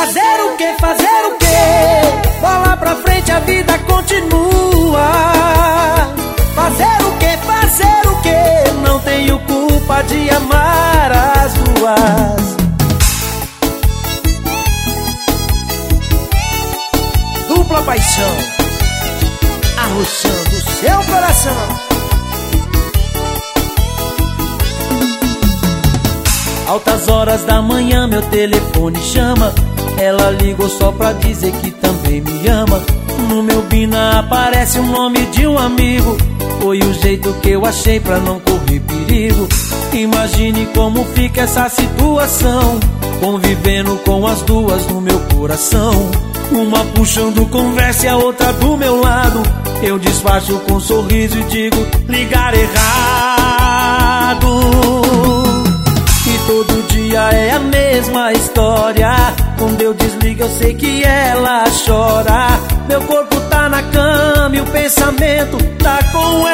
Fazer o que, fazer o que? Bola pra frente, a vida continua. Fazer o que, fazer o que? Não tenho culpa de amar as duas. Dupla paixão, arrochando seu coração. Altas horas da manhã meu telefone chama. Ela ligou só pra dizer que também me ama. No meu Bina aparece o nome de um amigo. Foi o jeito que eu achei pra não correr perigo. Imagine como fica essa situação, convivendo com as duas no meu coração. Uma puxando conversa e a outra do meu lado. Eu disfarço com um sorriso e digo: ligar errado. E todo dia é a mesma história. Quando eu desligo eu sei que ela chora. Meu corpo tá na cama e o pensamento tá com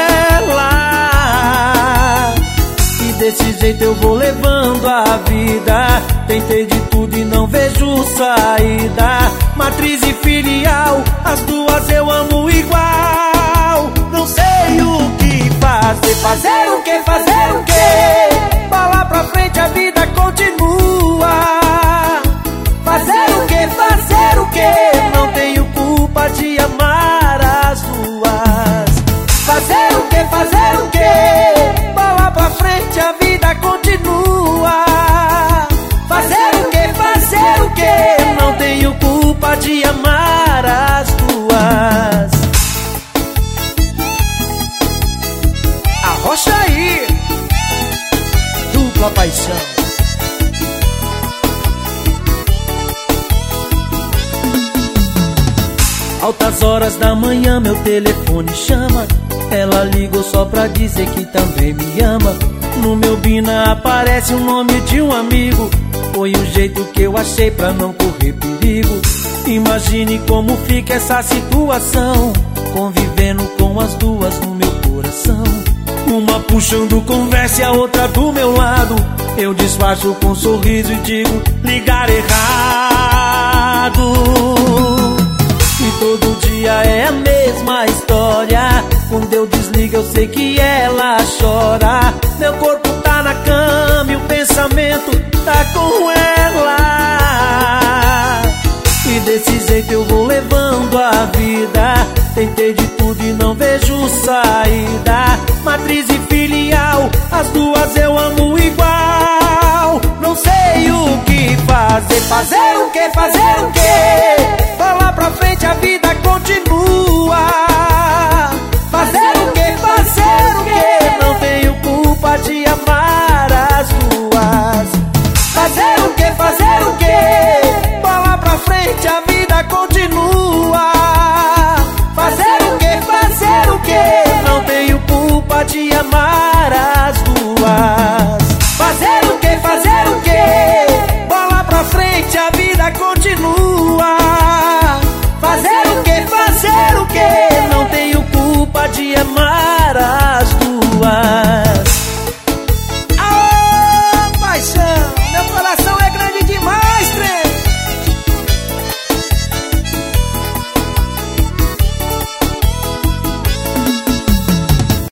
ela. E desse jeito eu vou levando a vida. Tentei de tudo e não vejo saída. Matriz e filial, as duas eu amo igual. Não sei o que fazer. Fazer o que, fazer o que? Bola pra frente, a vida continua. Fazer o que, fazer o que? Não tenho culpa de amar as duas. Fazer o que, fazer o que? Bola pra frente, a vida continua. Fazer o que, fazer o que? Não tenho culpa de amar as duas. Arrocha aí, dupla paixão. Altas horas da manhã meu telefone chama. Ela ligou só pra dizer que também me ama. No meu Bina aparece o nome de um amigo. Foi o jeito que eu achei pra não correr perigo. Imagine como fica essa situação, convivendo com as duas no meu coração. Uma puxando conversa e a outra do meu lado. Eu disfarço com um sorriso e digo: ligar errado. E todo dia é a mesma história. Quando eu desligo eu sei que ela chora. Meu corpo tá na cama e o pensamento tá com ela. E desse jeito eu vou levando a vida. Tentei de tudo e não vejo saída. Matriz e filial, as duas eu amo igual. Não sei o que fazer. Fazer o que, fazer o que? Bola pra frente, a vida continua. Fazer o que, fazer o que? Não tenho culpa de amar as duas. Fazer o que, fazer o que? Bola pra frente, a vida continua.